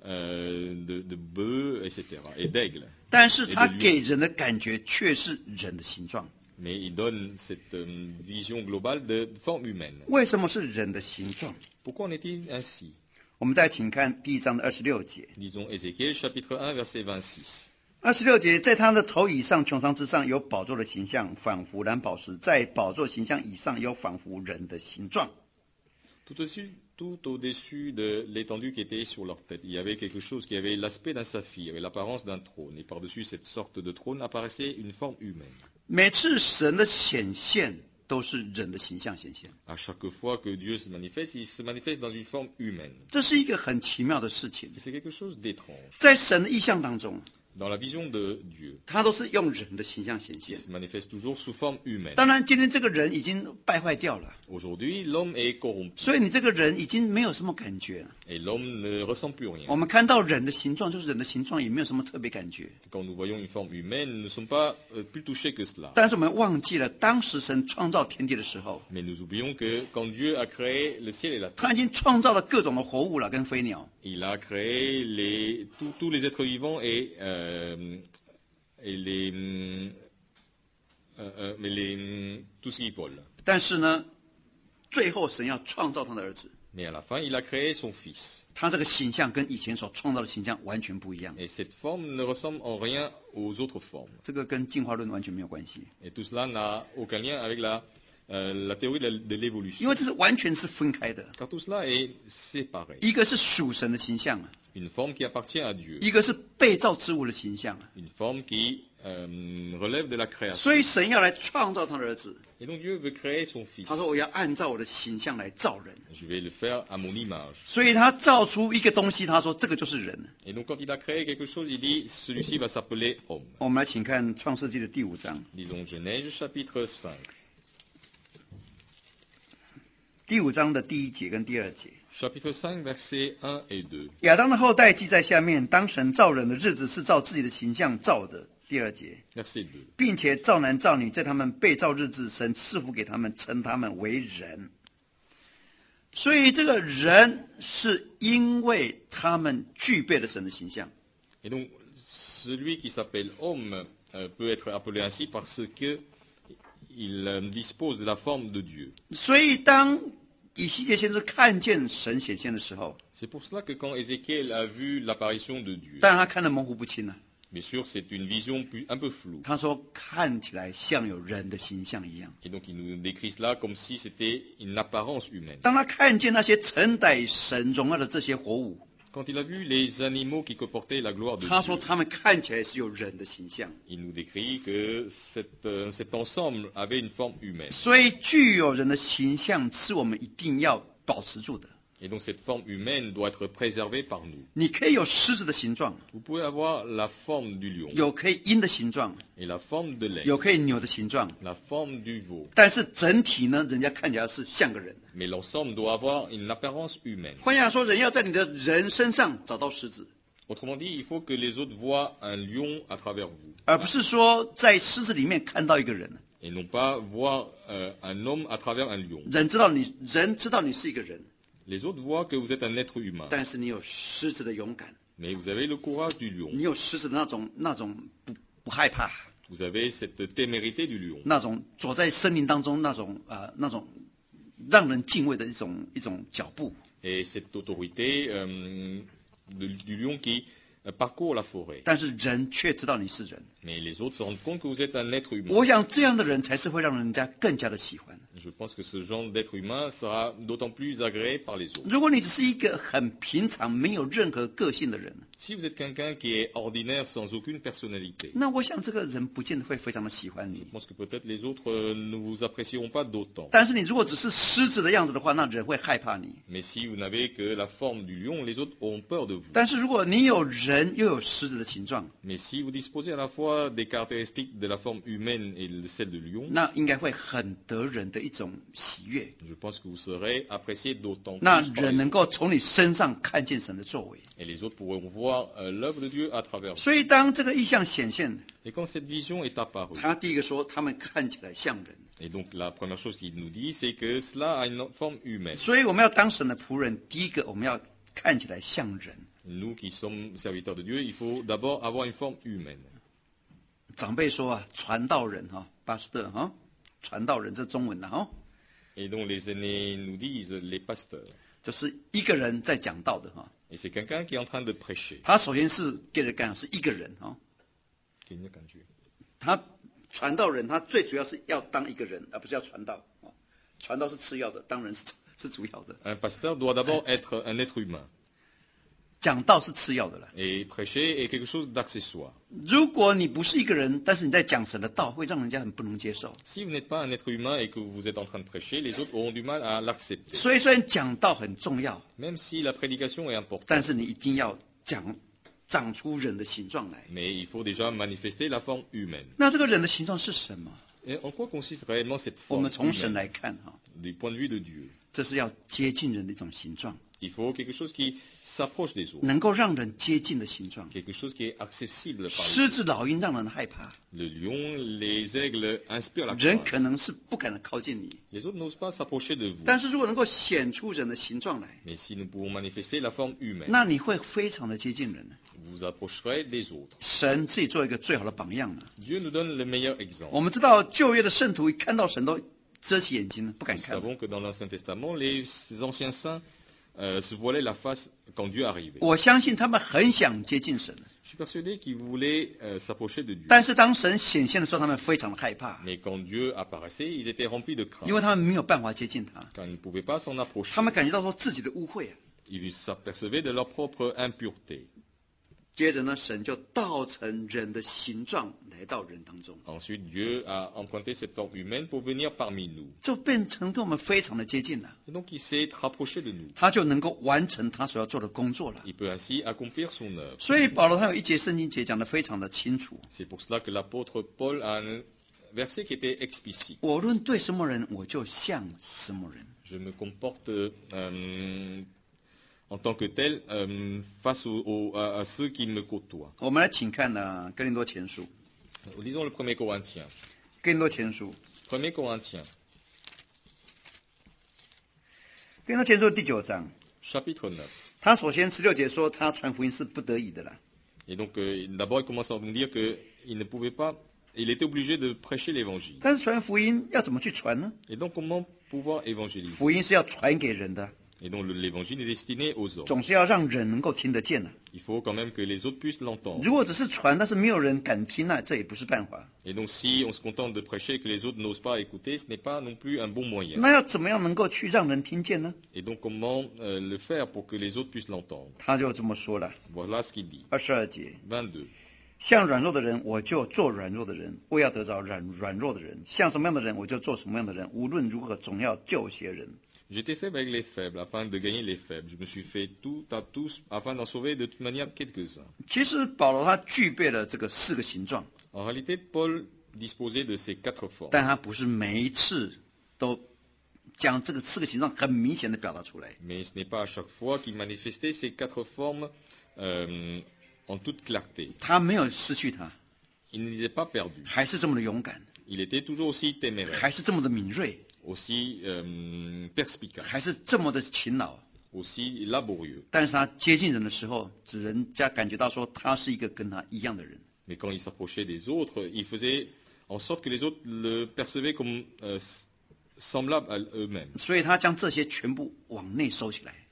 euh, de, de bœuf, et cetera, et d'aigle. 但是它给人的感觉却是人的形状。 Mais il donne cette euh, vision globale de forme humaine. 为什么是人的形状？ Pourquoi en est-il ainsi? 我们再请看第一章的二十六节。 Lisons Ézéchiel chapitre un verset vingt-six. 二十六节，在他的头以上穹苍之上有宝座的形象，仿佛蓝宝石；在宝座形象以上有仿佛人的形状。 Tout au-dessus, tout au-dessus de l'étendue qui était sur leur tête, il y avait quelque chose qui avait l'aspect d'un saphir et l'apparence d'un trône. Et par-dessus cette sorte de trône apparaissait une forme humaine. 每次神的显现都是人的形象显现， À chaque fois que Dieu se manifeste, il se manifeste dans une forme humaine. 这是一个很奇妙的事情。 Et c'est quelque chose d'étrange. 在神的意象当中， Dans la vision de Dieu, 他都是用人的形象显 il 现。 se manifeste toujours sous forme humaine. 当然，今天这个人已经败坏掉了， Aujourd'hui, l'homme est corrompu 所以你这个人已经没有什么感觉了。 et l'homme ne ressent plus rien. 我们看到人的形状，就是人的形状，也没有什么特别感觉。 Quand nous voyons une forme humaine, nous ne sommes pas euh, plus touchés que cela. 但是我们忘记了，当时神创造天地的时候， Mais nous oublions que quand Dieu a créé le ciel et la terre, 他已经创造了各种的活物了，跟飞鸟。 il a créé les, tous- tous les êtres vivants et, euh, et les, euh, euh, mais les, tout ce qui vole. 但是呢，最后神要创造他的儿子， Mais à la fin, il a créé son fils. 他这个形象跟以前所创造的形象完全不一样。 Et cette forme ne ressemble en rien aux autres formes. 这个跟进化论完全没有关系， Et tout cela n'a aucun lien avec la, euh, la théorie de, la- de 因 l'évolution. 为这是完全是分开的。 Car tout cela est séparé. 一个是属神的形象， Une forme qui appartient à Dieu. 一个是被造之物的形象。 Une forme qui euh, relève de la création. 所以神要来创造他的儿子， Et donc Dieu veut créer son fils. 他说我要按照我的形象来造人。 Je vais le faire à mon image. 所以他造出一个东西，他说这个就是人。 Et donc quand il a créé quelque chose, il dit celui-ci va s'appeler homme. 我们来请看创世纪的第五章， Disons Genèse chapitre cinq. 第五章的第一节跟第二节。 Chapitre cinq, versets un et deux. 亚当的后代记在下面，当神造人的日子是照自己的形象造的。第二节， Verset deux. 并且造男造女，在他们被造日子，神赐福给他们，称他们为人。所以这个人是因为他们具备了神的形象， Et donc celui qui s'appelle homme euh, peut être appelé ainsi parce que il euh, dispose de la forme de Dieu. 所以当以西结先知看见神显现的时候， C'est pour cela que quand Ézéchiel a vu l'apparition de Dieu, 当然他看得模糊不清了、 bien sûr c'est une vision plus- un peu floue. 他说看起来像有人的形象一样。 Et donc il nous décrit cela comme si c'était une apparence humaine. 当他看见那些承载神荣耀的这些活物， Quand il a vu les animaux qui comportaient la gloire de 他说 Dieu, 他们看起来是有人的形象。 il nous décrit que cette, euh, cet ensemble avait une forme humaine. 所以具有人的形象是我们一定要保持住的。 Et donc cette forme humaine doit être préservée par nous. 你可以有狮子的形状， Vous pouvez avoir la forme du lion 有可以鹰的形状， et la forme de l'aigle, 有可以牛的形状， la forme du veau. 但是整体呢，人家看起来是像个人。 Mais l'ensemble doit avoir une apparence humaine. 换句话说，人要在你的人身上找到狮子， Autrement dit, il faut que les autres voient un lion à travers vous 而不是说在狮子里面看到一个人。 et non pas voir euh, un homme à travers un lion. 人知道你，人知道你是一个人， Les autres voient que vous êtes un être humain, 但是你有狮子的勇敢， mais vous avez le courage du lion. 你有狮子的那种那种不不害怕， Vous avez cette témérité du lion. 那种走在森林当中那种呃那种让人敬畏的一种一种脚步。 Et cette autorité euh, de- du lion qui euh, parcourent la forêt. 但是人却知道你是人。 Mais les autres se rendent compte que vous êtes un être humain. 我想这样的人才是会让人家更加的喜欢。 Je pense que ce genre d'être humain sera d'autant plus agréé par les autres. 如果你只是一个很平常、没有任何个性的人， Si vous êtes quelqu'un qui est ordinaire sans aucune personnalité, 那我想这个人不见得会非常的喜欢 je 你。 pense que peut-être les autres euh, ne vous apprécieront pas d'autant. 但是你如果只是狮子的样子的话，那人会害怕你。 Mais si vous n'avez que la forme du lion, les autres auront peur de vous. 但是如果你有人又有狮子的形状， Mais si vous disposez à la fois des caractéristiques de la forme humaine et de celle de lion, 那应该会很得人的一种喜悦。 je pense que vous serez apprécié d'autant 那 plus par 人 les 能够从你身上看见神的作为。 autres. Et les autres pourront voir euh, l'œuvre de Dieu à travers vous. 所以当这个意象显现， Et quand cette vision est apparue, 他第一个说他们看起来像人。 et donc la première chose qu'il nous dit, c'est que cela a une forme humaine. 所以我们要当神的仆人，第一个我们要看起来像人。 Nous qui sommes serviteurs de Dieu, il faut d'abord avoir une forme humaine. 长辈说啊，传道人哈，巴斯特哈，传道人这中文的哈， Et donc les aînés nous disent, les pasteurs, 就是一个人在讲道的哈。 et c'est quelqu'un qui est en train de prêcher. 他首先是给人干是一个人哈，他传道人他最主要是要当一个人，而不是要传道。传道是次要的，当然是是主要的。 Un pasteur doit d'abord être un être humain. 讲道是次要的了。 Et prêcher est quelque chose d'accessoire. 如果你不是一个人，但是你在讲神的道，会让人家很不能接受。 Si vous n'êtes pas un être humain et que vous êtes en train de prêcher, les autres auront du mal à l'accepter. 所以虽然讲道很重要， Même si la prédication est 但 importante, 是你一定要讲长出人的形状来。 mais il faut déjà manifester la forme humaine. 那这个人的形状是什么？ Et en quoi consiste réellement cette 我 forme 们从神 humaine 来看哈， du point de vue de Dieu? 这是要接近人的一种形状， Il faut quelque chose qui s'approche des autres, 能够让人接近的形状。 quelque chose qui est accessible par les 狮子、老鹰让人害怕， Le lion, les aigles inspirent la 人 crainte. 可能是不敢靠近你。 Les autres n'osent pas s'approcher de vous. 但是如果能够显出人的形状来， Mais si nous pouvons manifester la forme humaine, 那你会非常的接近人。 vous vous approcherez des autres. 神自己做一个最好的榜样了。 Dieu nous donne le meilleur exemple. 我们知道旧约的圣徒一看到神都遮起眼睛，不敢 Nous 看。 savons que dans l'Ancien Testament, les anciens saints euh, se voilaient la face quand Dieu arrivait. 我相信他们很想接近神， Je suis persuadé qu'ils voulaient euh, s'approcher de Dieu. 但是当神显现的时候，他们非常的害怕， Mais quand Dieu apparaissait, ils étaient remplis de 因为 crainte, 他们没有办法接近他。 car ils ne pouvaient pas s'en approcher. 他们感觉到说自己的污秽啊。 Ils s'apercevaient de leur propre impureté. 接着呢，神就道成人的形状来到人当中， Ensuite, Dieu a emprunté cette forme humaine pour venir parmi nous. 就变成跟我们非常的接近了。 Et donc, il s'est rapproché de nous. 他就能够完成他所要做的工作了。 Il peut ainsi accomplir son œuvre. 所以保罗他有一节圣经节讲得非常的清楚： C'est pour cela que l'apôtre Paul a un verset qui était explicite. 我论对什么人，我就像什么人。 Je me comporte euh, en tant que tel euh, face au- au- à, à ceux qui me côtoient. 我们来请看呢，哥林多前书， Lisons le premier Corinthien. 哥林多前书， Premier Corinthien, 哥林多前书第九章， chapitre neuf. 他首先十六节说他传福音是不得已的啦。 Et donc, euh, d'abord, il commence à nous dire qu'il ne pouvait pas, il était obligé de prêcher l'évangile. 但是传福音要怎么去传呢？ Et donc, comment pouvoir évangéliser? 福音是要传给人的， Et donc, le- l'évangile est destiné aux hommes. 总是要让人能够听得见的。 Il faut quand même que les autres puissent l'entendre. 如果只是传，但是没有人敢听，那这也不是办法。 Et donc, si on se contente de prêcher et que les autres n'osent pas écouter, ce n'est pas non plus un bon moyen. 那要怎么样能够去让人听见呢？ Et donc, comment euh, le faire pour que les autres puissent l'entendre? 他就这么说了， Voilà ce qu'il dit. 二十二节。 vingt-deux. 像软弱的人，我就做软弱的人；为要得着软软弱的人，像什么样的人，我就做什么样的人。无论如何，总要救些人。 J'étais faible avec les faibles afin de gagner les faibles. Je me suis fait tout à tous afin d'en sauver de toute manière quelques-uns. 其实保罗他具备了这个四个形状， En réalité, Paul disposait de ces quatre formes. 但他不是每一次都将这个四个形状很明显的表达出来。 Mais ce n'est pas à chaque fois qu'il manifestait ces quatre formes euh, en toute clarté. 他没有失去它， Il ne les a pas perdus. 还是这么的勇敢， Il était toujours aussi téméraire, 还是这么的敏锐， aussi euh, perspicace, 还是这么的勤劳。 aussi laborieux. 但是他接近人的时候，使人家感觉到说他是一个跟他一样的人。 Mais quand il s'approchait des autres, il faisait en sorte que les autres le percevaient comme euh, semblable à eux-mêmes. 所以他将这些全部往内收起来。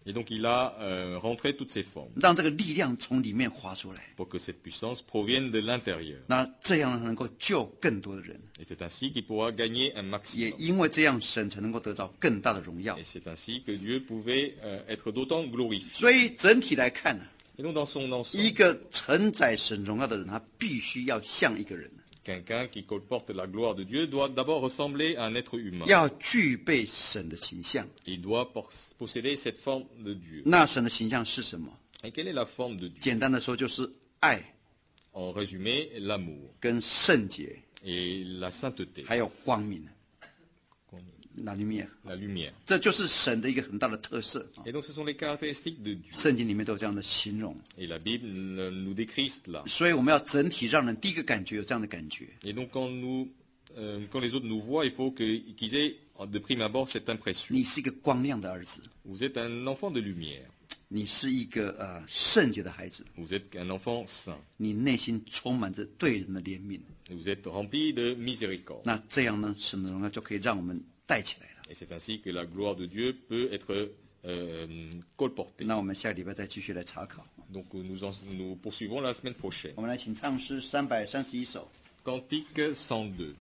Et donc il a euh, rentré toutes ces formes 让这个力量从里面滑出来， pour que cette puissance provienne de l'intérieur. 那这样能够救更多的人， Et c'est ainsi qu'il pourra gagner un 也 maximum. 因为这样神才能够得到更大的荣耀 Et。c'est ainsi que Dieu pouvait euh, être d'autant glorifié. 所以整体来看呢， Et donc dans son 一 ensemble, 个承载神荣耀的人，他必须要像一个人， quelqu'un qui colporte la gloire de Dieu doit d'abord ressembler à un être humain. 要具备神的形象。 Il doit posséder cette forme de Dieu. 那神的形象是什么？ Et quelle est la forme de Dieu? 简单的说，就是爱 En résumé, l'amour 跟圣洁， et la sainteté, 还有光明。那里面， la lumière. 这就是神的一个很大的特色。 Et donc ce sont les caractéristiques de Dieu. 圣经里面都有这样的形容， Et la Bible nous décrit cela. 所以我们要整体让人第一个感觉有这样的感觉。 Et donc quand, nous, euh, quand les autres nous voient, il faut que, qu'ils aient de prime abord cette impression. 你是一个光亮的儿子， Vous êtes un enfant de lumière. 你是一个呃圣洁的孩子， Vous êtes un enfant saint. 你内心充满着对人的怜悯。 Vous êtes rempli de miséricorde. 那这样呢，神的荣耀就可以让我们带起来了。 Et c'est ainsi que la gloire de Dieu peut être euh, colportée. 那我们下个礼拜再继续来查考。 Donc nous, en, nous poursuivons la semaine prochaine. 我们来请唱诗三百三十一首。 Cantique cent deux.